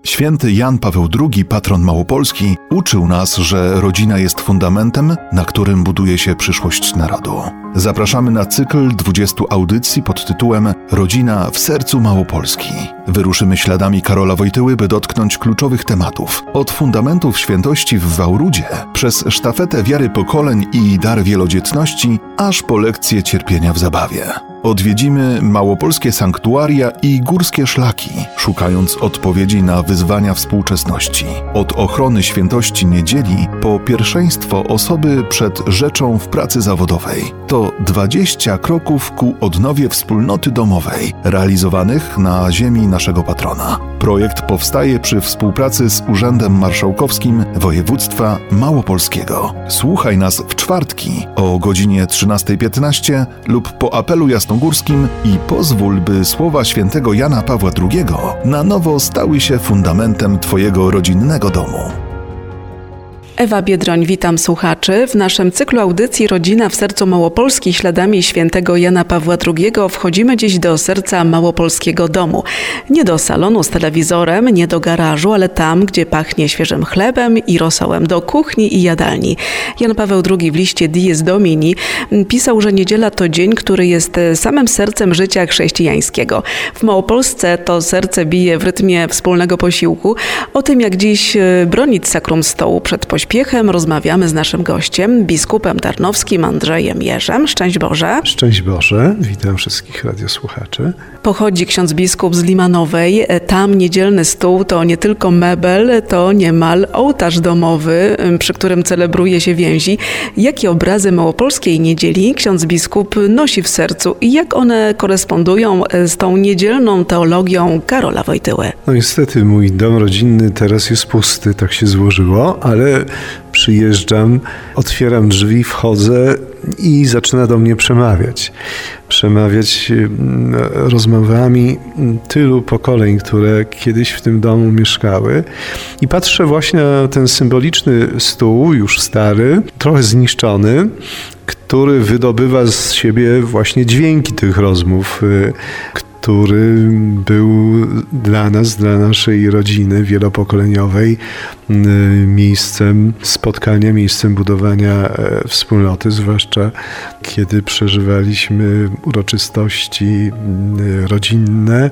Święty Jan Paweł II, patron Małopolski, uczył nas, że rodzina jest fundamentem, na którym buduje się przyszłość narodu. Zapraszamy na cykl 20 audycji pod tytułem Rodzina w sercu Małopolski. Wyruszymy śladami Karola Wojtyły, by dotknąć kluczowych tematów. Od fundamentów świętości w Wałrudzie, przez sztafetę wiary pokoleń i dar wielodzietności, aż po lekcje cierpienia w zabawie. Odwiedzimy małopolskie sanktuaria i górskie szlaki, szukając odpowiedzi na wyzwania współczesności. Od ochrony świętości niedzieli po pierwszeństwo osoby przed rzeczą w pracy zawodowej. To 20 kroków ku odnowie wspólnoty domowej, realizowanych na ziemi naszego patrona. Projekt powstaje przy współpracy z Urzędem Marszałkowskim Województwa Małopolskiego. Słuchaj nas w czwartki o godzinie 13:15 lub po apelu jasnogórskim i pozwól, by słowa świętego Jana Pawła II na nowo stały się fundamentem Twojego rodzinnego domu. Ewa Biedroń, witam słuchaczy. W naszym cyklu audycji Rodzina w sercu Małopolski śladami świętego Jana Pawła II wchodzimy dziś do serca małopolskiego domu. Nie do salonu z telewizorem, nie do garażu, ale tam, gdzie pachnie świeżym chlebem i rosołem, do kuchni i jadalni. Jan Paweł II w liście Dies Domini pisał, że niedziela to dzień, który jest samym sercem życia chrześcijańskiego. W Małopolsce to serce bije w rytmie wspólnego posiłku. O tym, jak dziś bronić sakrum stołu przed pośpiechem, rozmawiamy z naszym gościem, biskupem tarnowskim Andrzejem Jerzem. Szczęść Boże. Szczęść Boże. Witam wszystkich radiosłuchaczy. Pochodzi ksiądz biskup z Limanowej. Tam niedzielny stół to nie tylko mebel, to niemal ołtarz domowy, przy którym celebruje się więzi. Jakie obrazy małopolskiej niedzieli ksiądz biskup nosi w sercu i jak one korespondują z tą niedzielną teologią Karola Wojtyły? No niestety mój dom rodzinny teraz jest pusty, tak się złożyło, ale przyjeżdżam, otwieram drzwi, wchodzę i zaczyna do mnie przemawiać rozmowami tylu pokoleń, które kiedyś w tym domu mieszkały. I patrzę właśnie na ten symboliczny stół, już stary, trochę zniszczony, który wydobywa z siebie właśnie dźwięki tych rozmów, który był dla nas, dla naszej rodziny wielopokoleniowej miejscem spotkania, miejscem budowania wspólnoty, zwłaszcza kiedy przeżywaliśmy uroczystości rodzinne,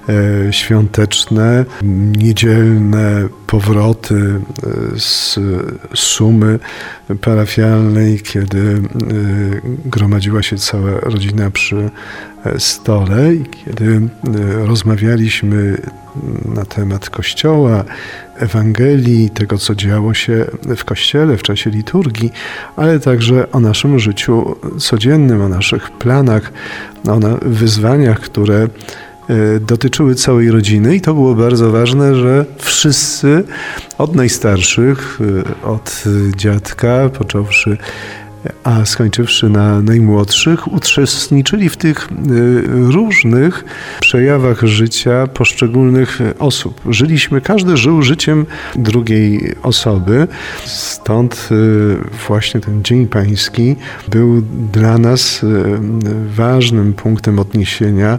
świąteczne, niedzielne powroty z sumy parafialnej, kiedy gromadziła się cała rodzina przy stole i kiedy rozmawialiśmy na temat Kościoła, Ewangelii, tego, co działo się w Kościele w czasie liturgii, ale także o naszym życiu codziennym, o naszych planach, o wyzwaniach, które dotyczyły całej rodziny i to było bardzo ważne, że wszyscy od najstarszych, od dziadka, począwszy a skończywszy na najmłodszych, uczestniczyli w tych różnych przejawach życia poszczególnych osób. Każdy żył życiem drugiej osoby, stąd właśnie ten Dzień Pański był dla nas ważnym punktem odniesienia,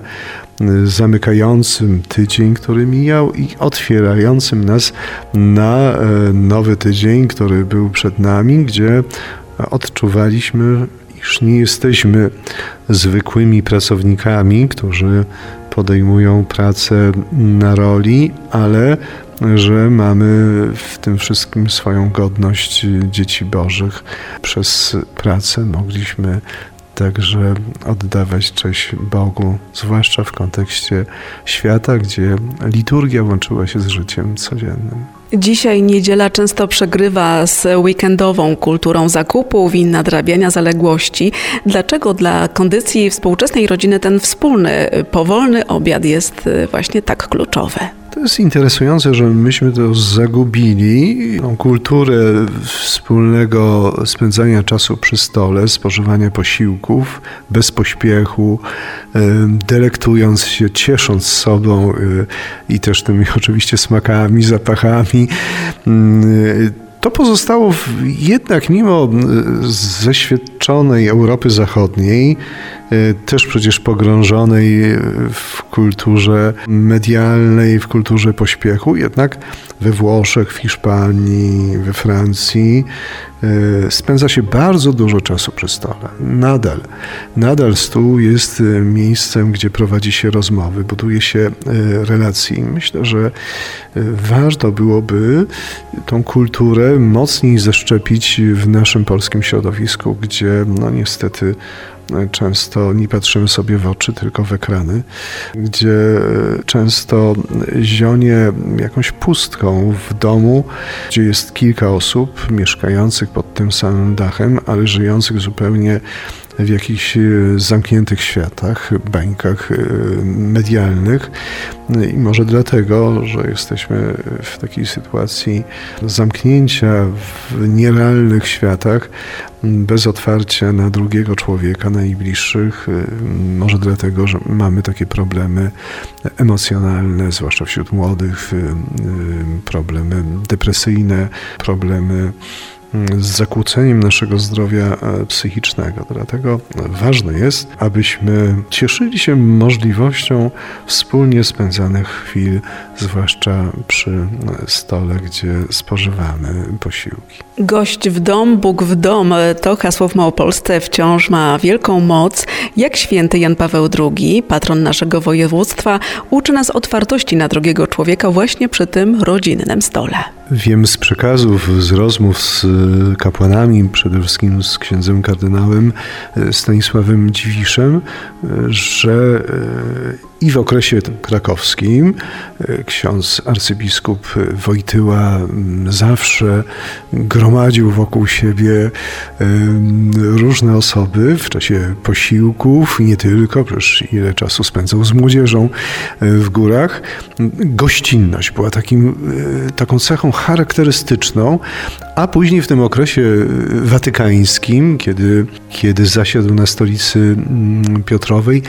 zamykającym tydzień, który mijał i otwierającym nas na nowy tydzień, który był przed nami, gdzie odczuwaliśmy, iż nie jesteśmy zwykłymi pracownikami, którzy podejmują pracę na roli, ale że mamy w tym wszystkim swoją godność dzieci Bożych. Przez pracę mogliśmy także oddawać cześć Bogu, zwłaszcza w kontekście świata, gdzie liturgia łączyła się z życiem codziennym. Dzisiaj niedziela często przegrywa z weekendową kulturą zakupów i nadrabiania zaległości. Dlaczego dla kondycji współczesnej rodziny ten wspólny, powolny obiad jest właśnie tak kluczowy? To jest interesujące, że myśmy to zagubili, tą kulturę wspólnego spędzania czasu przy stole, spożywania posiłków bez pośpiechu, delektując się, ciesząc sobą i też tymi oczywiście smakami, zapachami. To pozostało jednak mimo doświadczonej Europy Zachodniej, też przecież pogrążonej w kulturze medialnej, w kulturze pośpiechu, jednak we Włoszech, w Hiszpanii, we Francji spędza się bardzo dużo czasu przy stole. Nadal stół jest miejscem, gdzie prowadzi się rozmowy, buduje się relacje. I myślę, że warto byłoby tą kulturę mocniej zaszczepić w naszym polskim środowisku, gdzie niestety często nie patrzymy sobie w oczy, tylko w ekrany, gdzie często zionie jakąś pustką w domu, gdzie jest kilka osób mieszkających pod tym samym dachem, ale żyjących zupełnie w jakichś zamkniętych światach, bańkach medialnych. I może dlatego, że jesteśmy w takiej sytuacji zamknięcia w nierealnych światach, bez otwarcia na drugiego człowieka, najbliższych. Może dlatego, że mamy takie problemy emocjonalne, zwłaszcza wśród młodych, problemy depresyjne, problemy z zakłóceniem naszego zdrowia psychicznego. Dlatego ważne jest, abyśmy cieszyli się możliwością wspólnie spędzanych chwil, zwłaszcza przy stole, gdzie spożywamy posiłki. Gość w dom, Bóg w dom. To hasło w Małopolsce wciąż ma wielką moc. Jak święty Jan Paweł II, patron naszego województwa, uczy nas otwartości na drugiego człowieka właśnie przy tym rodzinnym stole. Wiem z przekazów, z rozmów z kapłanami, przede wszystkim z księdzem kardynałem Stanisławem Dziwiszem, że i w okresie krakowskim ksiądz arcybiskup Wojtyła zawsze gromadził wokół siebie różne osoby w czasie posiłków, nie tylko, przecież ile czasu spędzał z młodzieżą w górach. Gościnność była taką cechą charakterystyczną, a później w tym okresie watykańskim, kiedy zasiadł na stolicy Piotrowej,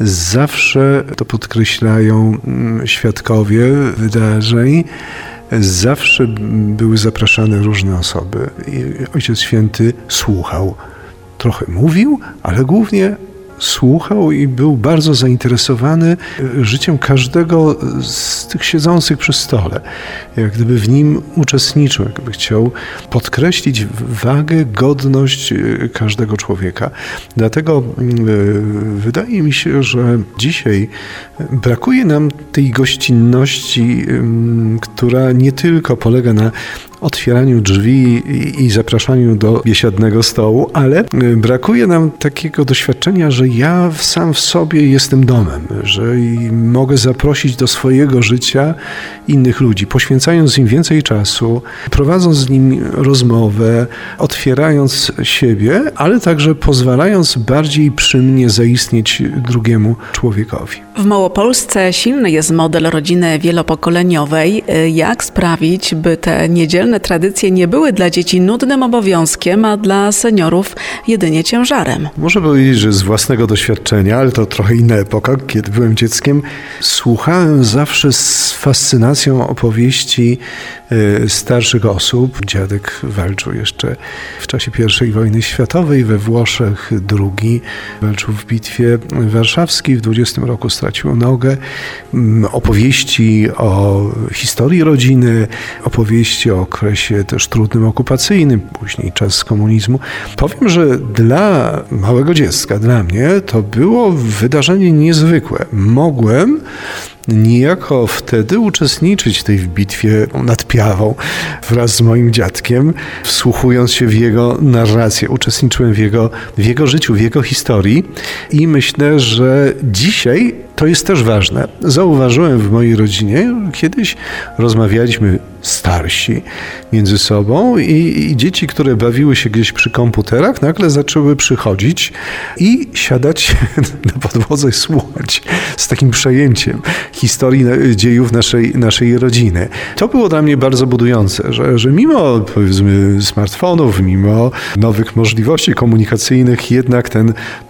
zawsze to podkreślają świadkowie wydarzeń, zawsze były zapraszane różne osoby. I Ojciec Święty słuchał. Trochę mówił, ale głównie słuchał i był bardzo zainteresowany życiem każdego z tych siedzących przy stole. Jak gdyby w nim uczestniczył, jakby chciał podkreślić wagę, godność każdego człowieka. Dlatego wydaje mi się, że dzisiaj brakuje nam tej gościnności, która nie tylko polega na otwieraniu drzwi i zapraszaniu do biesiadnego stołu, ale brakuje nam takiego doświadczenia, że ja sam w sobie jestem domem, że mogę zaprosić do swojego życia innych ludzi, poświęcając im więcej czasu, prowadząc z nimi rozmowę, otwierając siebie, ale także pozwalając bardziej przy mnie zaistnieć drugiemu człowiekowi. W Małopolsce silny jest model rodziny wielopokoleniowej. Jak sprawić, by te niedzielne tradycje nie były dla dzieci nudnym obowiązkiem, a dla seniorów jedynie ciężarem? Muszę powiedzieć, że z własnego doświadczenia, ale to trochę inna epoka, kiedy byłem dzieckiem, słuchałem zawsze z fascynacją opowieści starszych osób. Dziadek walczył jeszcze w czasie I wojny światowej, we Włoszech II walczył w bitwie warszawskiej, w 20 roku stracił nogę. Opowieści o historii rodziny, opowieści o okresie też trudnym okupacyjnym, później czas komunizmu. Powiem, że dla małego dziecka, dla mnie, to było wydarzenie niezwykłe. Mogłem niejako wtedy uczestniczyć w tej bitwie nad Piawą wraz z moim dziadkiem, wsłuchując się w jego narrację. Uczestniczyłem w jego życiu, w jego historii i myślę, że dzisiaj to jest też ważne. Zauważyłem w mojej rodzinie, kiedyś rozmawialiśmy starsi między sobą i dzieci, które bawiły się gdzieś przy komputerach, nagle zaczęły przychodzić i siadać na podłodze i słuchać z takim przejęciem historii dziejów naszej rodziny. To było dla mnie bardzo budujące, że mimo, powiedzmy, smartfonów, mimo nowych możliwości komunikacyjnych, jednak ten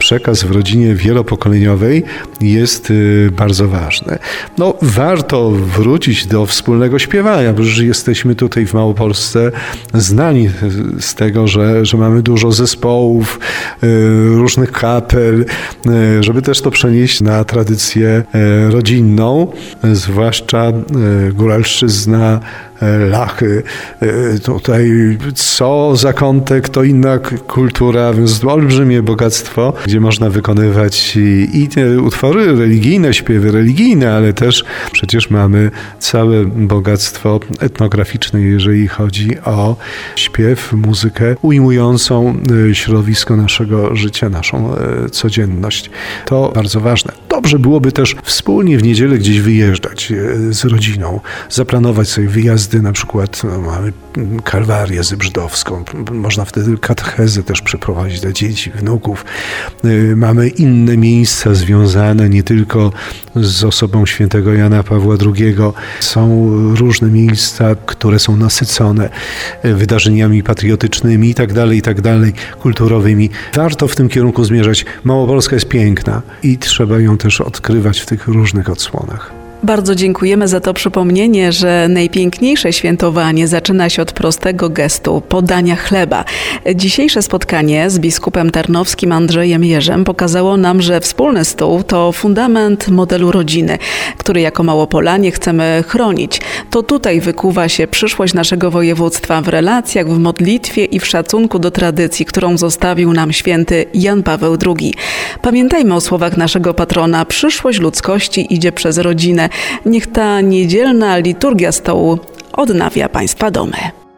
przekaz w rodzinie wielopokoleniowej jest bardzo ważny. No, warto wrócić do wspólnego śpiewania, bo już jesteśmy tutaj w Małopolsce znani z tego, że mamy dużo zespołów, różnych kapel, żeby też to przenieść na tradycję rodzinną, zwłaszcza góralszczyzna, Lachy. Tutaj co zakątek, to inna kultura, więc olbrzymie bogactwo, gdzie można wykonywać i te utwory religijne, śpiewy religijne, ale też przecież mamy całe bogactwo etnograficzne, jeżeli chodzi o śpiew, muzykę ujmującą środowisko naszego życia, naszą codzienność. To bardzo ważne. Dobrze byłoby też wspólnie w niedzielę gdzieś wyjeżdżać z rodziną, zaplanować sobie wyjazdy, na przykład mamy Kalwarię Zybrzydowską, można wtedy katechezę też przeprowadzić dla dzieci, wnuków. Mamy inne miejsca związane nie tylko z osobą świętego Jana Pawła II. Są różne miejsca, które są nasycone wydarzeniami patriotycznymi i tak dalej, kulturowymi. Warto w tym kierunku zmierzać. Małopolska jest piękna i trzeba ją też odkrywać w tych różnych odsłonach. Bardzo dziękujemy za to przypomnienie, że najpiękniejsze świętowanie zaczyna się od prostego gestu podania chleba. Dzisiejsze spotkanie z biskupem tarnowskim Andrzejem Jerzem pokazało nam, że wspólny stół to fundament modelu rodziny, który jako Małopolanie chcemy chronić. To tutaj wykuwa się przyszłość naszego województwa w relacjach, w modlitwie i w szacunku do tradycji, którą zostawił nam święty Jan Paweł II. Pamiętajmy o słowach naszego patrona: przyszłość ludzkości idzie przez rodzinę. Niech ta niedzielna liturgia stołu odnawia Państwa domy.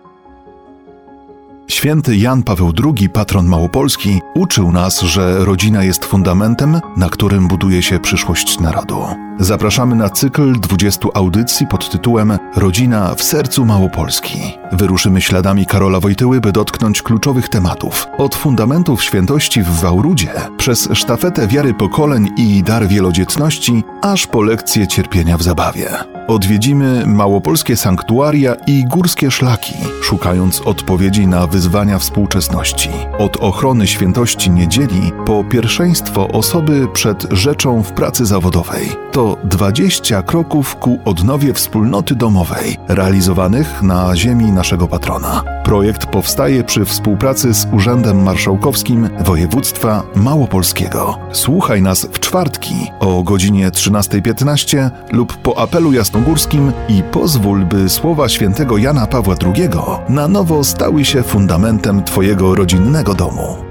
Święty Jan Paweł II, patron Małopolski, uczył nas, że rodzina jest fundamentem, na którym buduje się przyszłość narodu. Zapraszamy na cykl 20 audycji pod tytułem Rodzina w sercu Małopolski. Wyruszymy śladami Karola Wojtyły, by dotknąć kluczowych tematów. Od fundamentów świętości w Wałrudzie, przez sztafetę wiary pokoleń i dar wielodzietności, aż po lekcje cierpienia w zabawie. Odwiedzimy małopolskie sanktuaria i górskie szlaki, szukając odpowiedzi na wyzwania współczesności. Od ochrony świętości niedzieli po pierwszeństwo osoby przed rzeczą w pracy zawodowej. To 20 kroków ku odnowie wspólnoty domowej, realizowanych na ziemi naszego patrona. Projekt powstaje przy współpracy z Urzędem Marszałkowskim Województwa Małopolskiego. Słuchaj nas w czwartki o godzinie 13:15 lub po apelu jasnogórskim i pozwól, by słowa świętego Jana Pawła II na nowo stały się fundamentem Twojego rodzinnego domu.